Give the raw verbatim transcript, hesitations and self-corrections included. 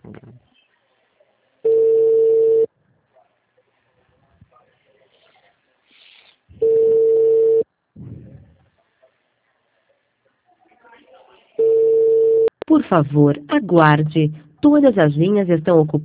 Por favor, aguarde. Todas as linhas estão ocupadas.